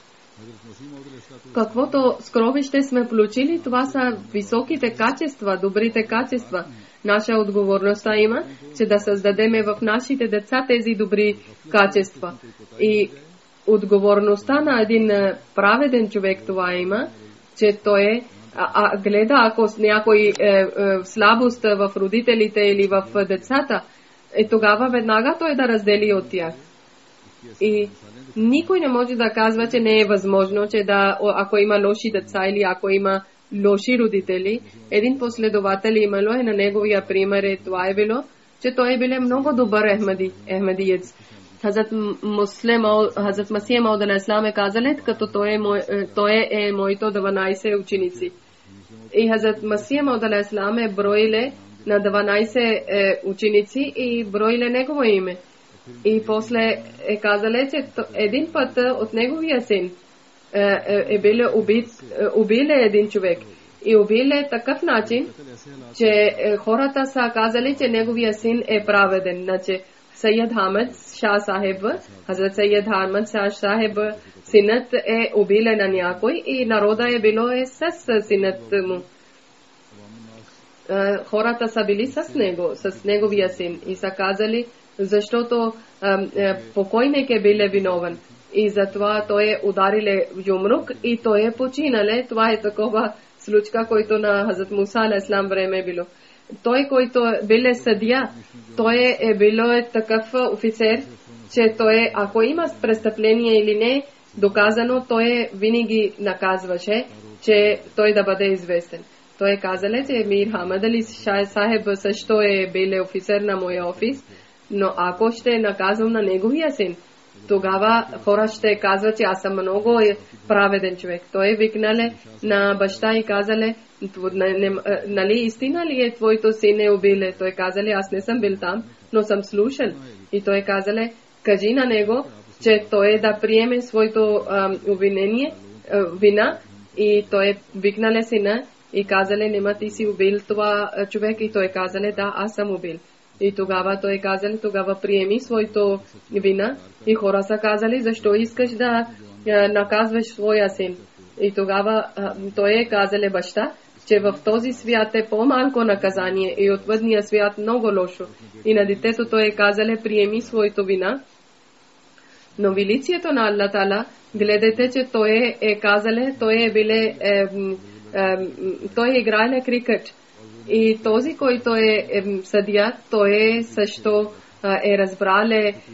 каквото скровище сме получили, това са високите качества, добрите качества. Наша отговорността има, че да създадеме в нашите деца тези добри качества. И отговорността на един праведен човек това има, че той а, а, гледа, ако с някой е, е, слабост в родителите или в децата, е тогава веднага той да раздели от тях. И никой не може да казва, че не е възможно, че да, ако има лоши деца или ако има лоши родители, един последовател имало е на неговия пример, е това е било, че той е било много добър ехмади, ехмадиец. Хазрат Муслим, Хазрат Масия Мауд алейхиссалам е казалет, като той е, мой, той е моето дванайсет ученици. И Хазрат Масия Мауд алейхиссалам е броиле на дванайсет е, ученици и броиле негово име. И после е казале, че един път от неговия син е, е, е бил убит, е, убиле един човек. И убиле такъв начин, че е, хората са казали, че неговия син е праведен. Значи, Сайед Хамед Шах Сахеб, Хазрат Сайед Хамед Шах Сахеб, синът е убиле на някой и народа е било е с синът му. Е, хората са били с него, с неговия син и са казали, защото е, покойник е биле виновен. И затова той е удариле юмрук и той е починале. Това е такова случка, който на Хазрат Муса алейхиссалам време е било. Той, който биле съдия, той е било е такъв офицер, че той, ако има престъпление или не, доказано, той винаги наказваше, че той да бъде известен. Той е казале, че Мир Хамад Али Шах Сахеб също е биле офицер на моя офис, но ако ще наказвам на неговия син, тогава хора ще казват, че аз съм много праведен човек. Той е викнале на баща и казале, нали истина ли е твоето син е убиле? Той казале, аз не съм бил там, но съм слушал. И той казале, кажи на него, че той да приеме своето обвинение, вина, и той викнале сина и казале, нема ти си убил това човек, и той казале, да, аз съм убил. И тогава той казали, тогава приеми своето вина. И хора са казали, защо искаш да наказваш своя син. И тогава той е казали баща, че в този свят е по-малко наказание и отвъдния свят много лошо. И на детето той е казали, приеми своето вина. Но величието на Аллах Таала, гледате, че той е казали, той е биле, е, е, той е играле крикет. И този, който е, е съдия, той е също е разбрале е,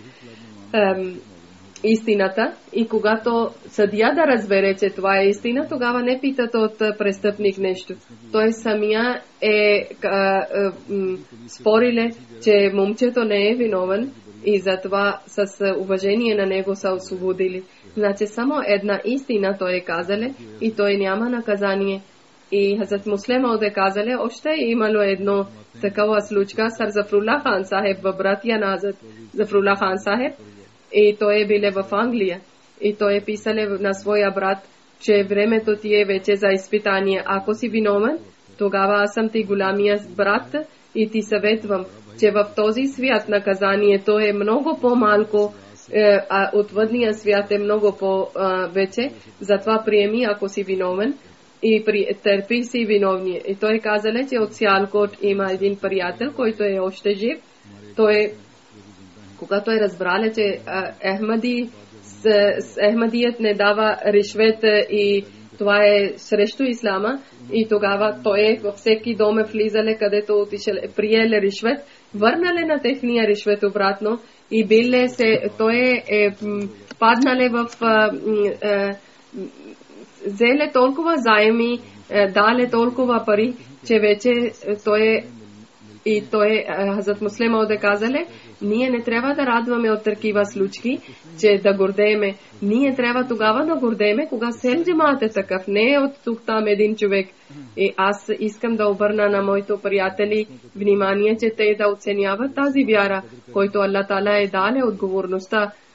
истината. И когато съдия да разбере, че това е истина, тогава не питат от престъпник нещо. Той самия е, е, е спориле, че момчето не е виновен и затова с уважение на него са освободили. Значи само една истина той е казале и той няма наказание. И Хазрат Муслим Мауд казале, още е имало едно такава случка с Зафрулlah Хан Сахеб, братия на Хазрат Зафрулlah Хан Сахеб, и той е биле в Англия. И той е писале на своя брат, че времето ти е вече за изпитание. Ако си виновен, тогава аз съм ти голямия брат и ти съветвам, че в този свят наказанието е много по-малко, а отвъдния свят е много по-вече. Затова приеми, ако си виновен, и при, търпи си виновни. И той казале, че от Сиалкот има един приятел, който е още жив. Той, когато е разбрале, че Ахмади, с, с Ахмадият не дава ришвет и това е срещу ислама, и тогава той във всеки дом е влизале, където отишеле, приеле ришвет, върнале на техния ришвет обратно и биле се, той е, е паднале в е, взеле толкова заеми, дале толкова пари, че вече той е, и той Хазрат Муслим Мауд казале, ние не трябва да радваме от такива случки, че да гордееме. Ние трябва тогава да гордееме, кога сел джамаат е такъв, не е от тук там един човек. И аз искам да обърна на моите приятели внимание, че те да оценяват тази вяра, който Аллах Таала е дале отговорността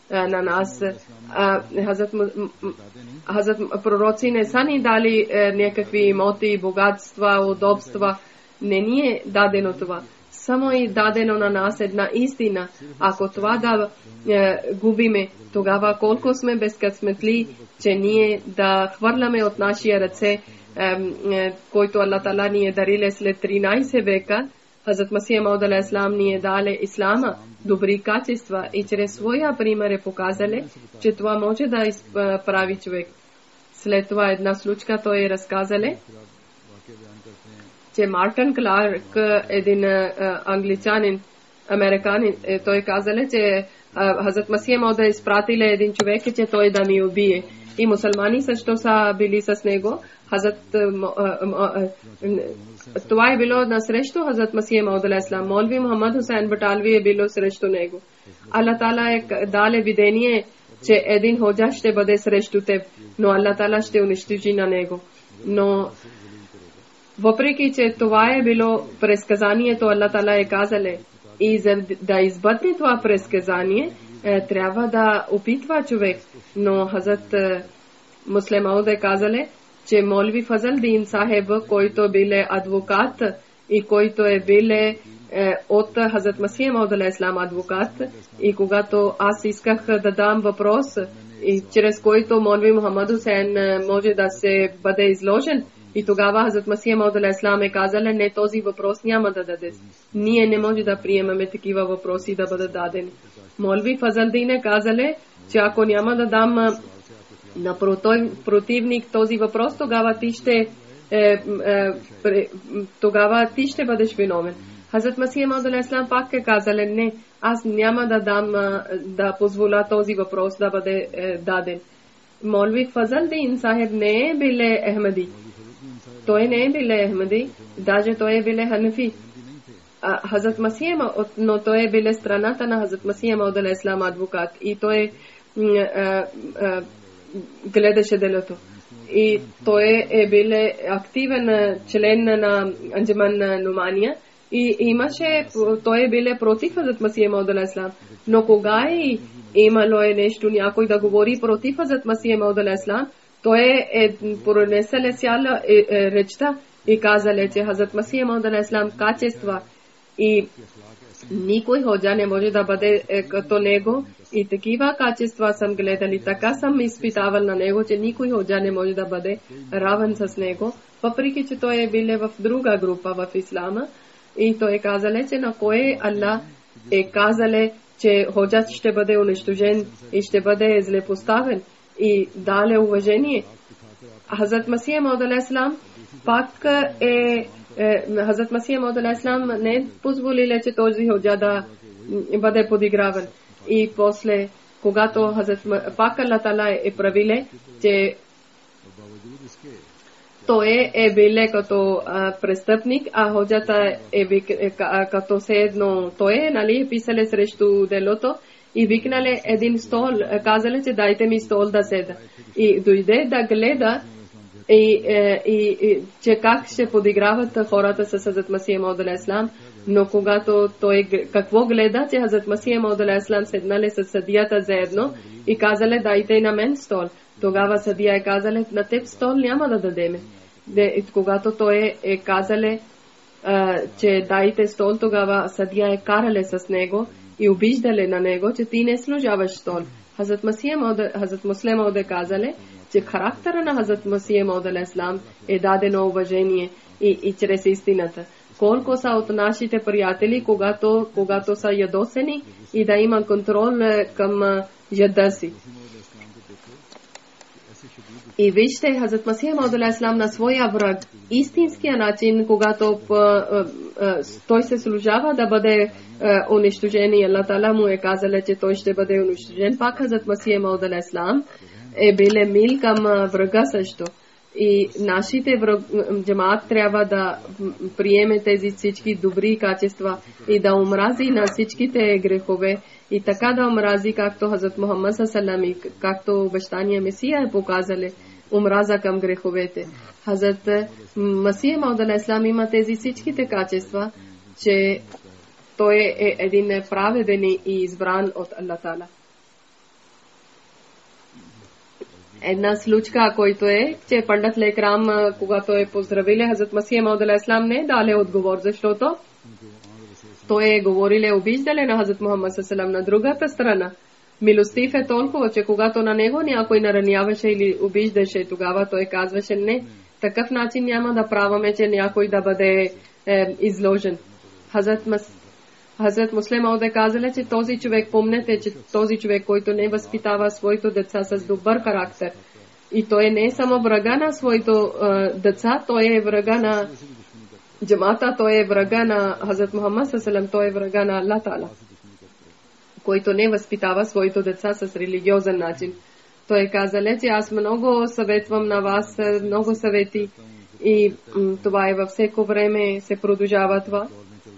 на нас. Хазрат, Хазрат пророци не са ни дали някакви имоти, богатства, удобства. Не ни е дадено това. Само е дадено на нас една истина. Ако това да е, губиме, тогава колко сме безкъсметли, че ние да хвърляме от нашия ръце, е, е, който Аллах Тала ни е дариле след тринайсет века. Хазрат Масия Мауд алейхи салам ни е дале ислама, добри качества и чрез своя пример е показале, че това може да изправи човек. След това една случка той е разказале, че Мартин Кларк, един англичанин, американин, той казале, че Хазрат Масия Мауд е изпратиле един човек, че той да ми убие. И мусулмани също са били с него. Хазрат, това е било на срещу Хазрат Масия Мауд алейхи салам. Молви Мухаммад Хусейн Баталви е било срещу него. Аллах Тала е дале видение, че един ходжа ще бъде срещу теб, но Аллах Тала ще унищожи на него. Но въпреки, че това е било предсказанието, Аллах Тала е казале, и за да избъдне това предсказание, е, трябва да опитва човек. Но Хазрат Муслим Мауд е казале, че Молви Фазал Дин Сахеб, който биле адвокат и който е биле е, от Хазрат Масия Мауд алейхи салам адвокат, и когато аз исках да дам въпрос, и чрез който Молви Мухаммад Хусейн може да се бъде изложен, и тогава Хазрат Масия Мауд алейхи салам е казале, не, този въпрос няма да даде. Ние не може да приемаме такива въпроси да бъдат дадени. Молви Фазал Дин е казале, че ако няма да дам на противник този въпрос, тогава ти ще е, е, тогава ти ще бъдеш виновен. Хазрат Масия Мауд алейхи салам пак е казале, не, аз няма да дам да позволя този въпрос да бъде е, даден. Молви Фазал Дин Сахеб не е биле Ахмади. Той не е биле Ахмади, даже той е биле Ханафи. Хазрат Масия, но той е биле страната на Хазрат Масия Мауд алейхи салам адвокат и той гледаше делото. И той е биле активен член на Анджаман Нумания и имаше, той е биле против Хазрат Масия Мауд алейхи салам. Но кога е имало е нещо някой да говори против Хазрат Масия Мауд алейхи салам, той е пронеселе цяла речта и казале, че Хазрат Масия Мауд алейхи салам качества и никой ходжа не може да бъде като него, и такива качества съм гледали, така съм изпитавал на него, че никой ходжа не може да бъде равен с него, въпреки че той е биле в друга група в ислама, и той е казале, че на кой Аллах е казале, че ходжат ще бъде унищожен и ще бъде злепоставен и дале уважение. Хазрат Масия Мауд алейхи салам пак е Хазрат Масия Мауд алейхи салам не позволиле, че този ходжа да бъде подиграван. И после, когато Хазрат пак Аллах Тала е правиле, че той е биле като престъпник, а ходжата е като се едно, той е, нали, писале срещу делото и викнале един стол, казале, че дайте ми стол да седа. И дойде да гледа и, и, и че как ще подиграват хората с Хазрат Масия Мауд алейхи салам, но когато той какво гледа, че Хазрат Масия Мауд алейхи салам седнале с съдията заедно и казале, дайте на мен стол. Тогава съдия е казале, на теб стол няма да дадеме. Де, когато той е казале, а, че дайте стол, тогава съдия е карале с него и обиждале на него, че ти не служаваш стол. Хазрат Масия Мауд, Хазрат Муслим Мауд е казале, че характера на Хазрат Масия Мауд алейхи салам е дадено уважение и, и чрез истината. Колко са от нашите приятели, когато, когато са ядосени и да има контрол към яда си. И вижте, Хазрат Масия Мауд алейхи салам на своя враг, истинския начин, когато той се служава да бъде унищожен и Аллах Тала му е казала, че той ще бъде унищожен, пак Хазрат Масия Мауд алейхи салам е биле мил към врага също. И нашите джамаат трябва да приеме тези всички добри качества и да омрази на всичките грехове и така да омрази, както Хазрат Мухаммад салам и както обещания Месия е показали, омраза към греховете. Хазрат Масия Мауд алейхи салам има тези всичките качества, че той е един праведен и избран от Аллах Тала. Една случка, който е, че пандат Лекрам, когато е поздравили Хазрат Масия Мауд алейхиссалам, не даде отговор, защото той е говориле, обиждале на Хазрат Мухаммад саллаллаху на другата страна. Милостив е толкова, че когато на него някой нараняваше или обиждаше, тогава той казваше не, такъв начин няма да праваме, че някой да бъде е, изложен. Хазрат, Мас... Хазрат Муслим Мауд е казали, че този човек, помнете, че този човек, който не възпитава своите деца с добър характер, и той не е само врага на своите е, деца, той е врага на джамата, той е врага на Хазрат Мухаммад саллаллаху, той е врага на Аллах Таала, който не възпитава своите деца с религиозен начин. Той каза, че аз много съветвам на вас, много съвети, и м, това е във всеко време се продължава това.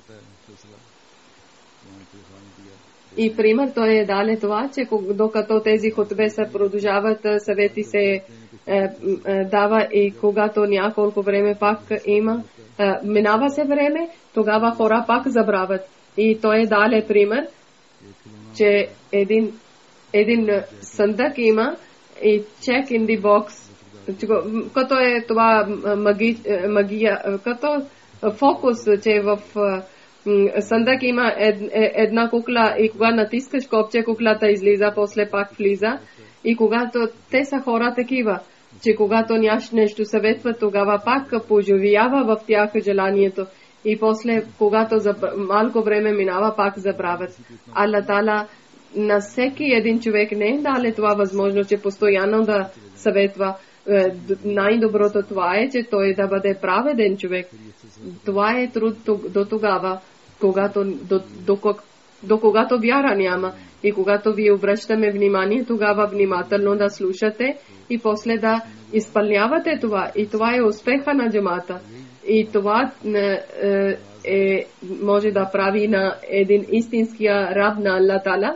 И пример той е дали това, че докато тези хотбе се продължават, съвети се е, е, дава, и когато няколко време пак има, е, минава се време, тогава хора пак забравят. И той е дали пример, че един, един съндък има и check in the box, като е това маги, магия, като фокус, че в съндък има ед, една кукла и когато натискаш копче, куклата излиза, после пак влиза. И когато те са хора такива, че когато нещо съветва, тогава пак поживява в тях желанието. И после, когато за малко време минава, пак забравят. Аллах Таала на всеки един човек не е дали това възможно, че постоянно да съветва. Най-доброто това е, че той да бъде праведен човек. Това е труд до тогава, когато, до, до, до когато вяра няма. И когато ви обръщаме внимание, тогава внимателно да слушате и после да изпълнявате това. И това е успеха на джамата. И това е, е, може да прави на един истинския раб на Аллах Таала.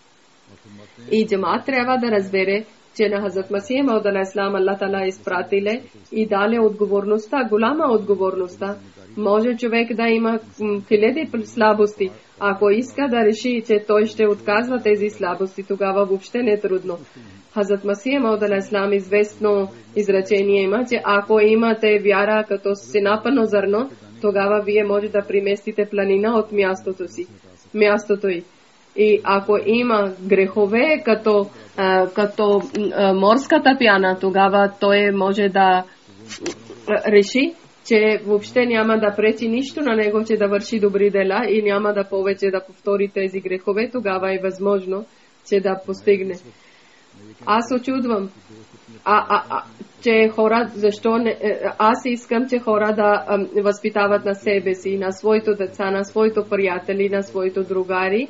И джамат трябва да разбере, че на Хазрат Масия Мауд алейхиссалам Аллах Таала изпратиле и дали отговорността, голяма отговорността. Може човек да има хиляди слабости. Ако иска да реши, че той ще отказва тези слабости, тогава въобще не е трудно. Хазрат Масия Мауд алейхиссалам известно изречение има, че ако имате вяра като синапано зърно, тогава вие може да приместите планина от мястото си, мястото й. И ако има грехове като, а, като а, морската пяна, тогава той може да реши, че въобще няма да пречи нищо на него, че да върши добри дела и няма да повече да повтори тези грехове, тогава е възможно, че да постигне. Аз очудвам, а, а, а, че хора, защо не, аз искам, че хора да а, възпитават на себе си, на своите деца, на своите приятели, на своите другари,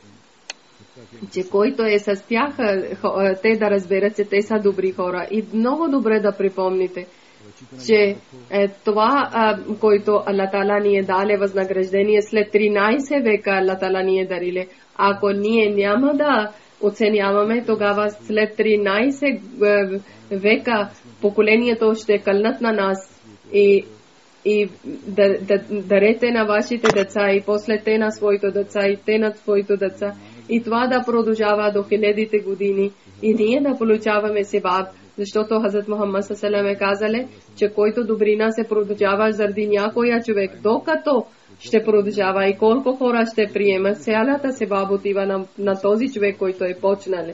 че който е с тях, те да разберат, че те са добри хора. И много добре да припомните, че е, това, а, който Аллах Таала ни е дале възнаграждение след тринайсет века, Аллах Таала ни е дариле. Ако ние няма да оценяваме, тогава след тринайсет века поколението ще кълнат на нас и, и да, да, дарете на вашите деца и после те на своите деца и те на своите деца. И това да продължава до хилядите години и ние да получаваме себаб, защото Хазрат Мухаммад саллаллаху е казале, че който добрина се продължава заради някоя човек, докато ще продължава и колко хора ще приемат, цялата себаб отива на, на този човек, който е почнал.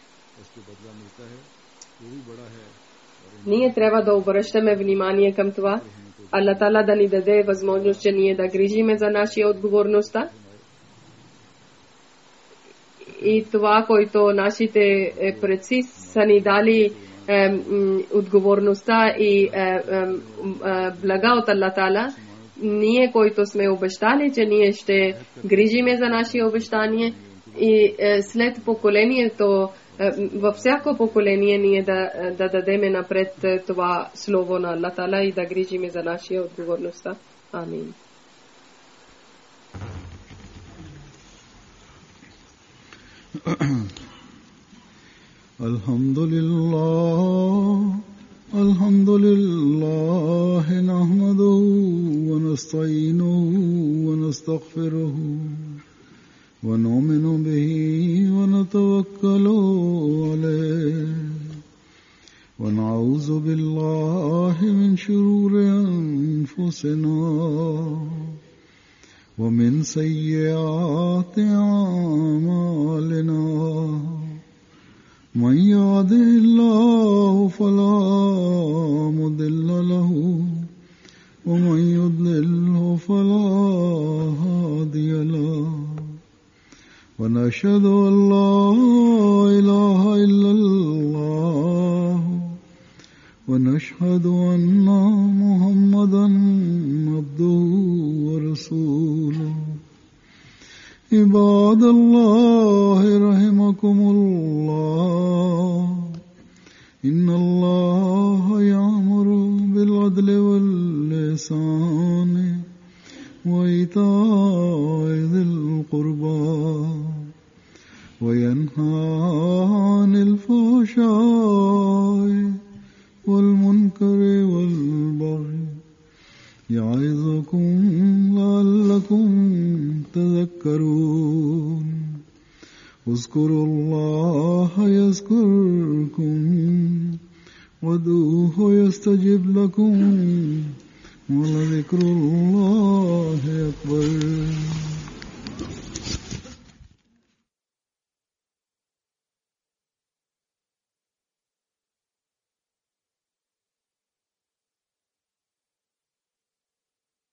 Ние трябва да обръщаме внимание към това. Аллах Таала да ни даде възможност, че ние да грижиме за нашия отговорността. И това, което нашите предци са ни дали е, отговорността и е, е, е, блага от Аллах Таала, ние, които сме обещали, че ние ще грижиме за нашия обещание и е, след поколението, е, във всяко поколение ние да, да дадеме напред това слово на Аллах Таала и да грижиме за нашия отговорността. Амин. Alhamdulillah, alhamdulillah, nahmaduhu wa nasta'inuhu wa nastaghfiruhu wa nu'minu bihi wa natawakkalu alayhi ونعوذ بالله من شرور أنفسنا ومن سيئات أعمالنا من يهده الله فلا مضل له ومن يضلله فلا هادي له ونشهد أن لا إله إلا الله ونشهد أن محمدا عبده ورسوله عباد الله رحمكم الله إن الله يأمر بالعدل والإحسان وإيتاء ذي القربى وينهى عن الفحشاء والمنكر والبغي يعظكم لعلكم تذكرون اذكروا الله يذكركم وادعوه يستجب لكم ولذكر الله أكبر